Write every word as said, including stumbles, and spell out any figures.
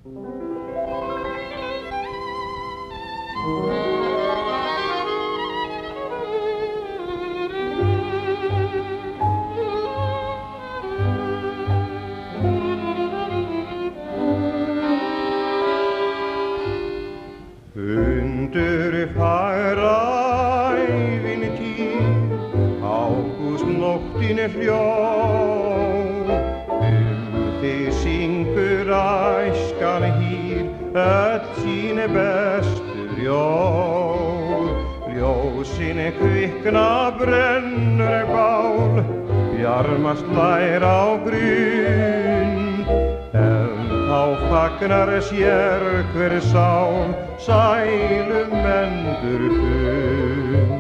Undurfagra ævintýr, ágústnóttin er hljóm. Þig syngur æskan hýr, öll sín bestu ljóð. Ljósin kvikna brennur bál, bjarmast lær á grund. En þá fagnar sér hver sál, sælum endurfund.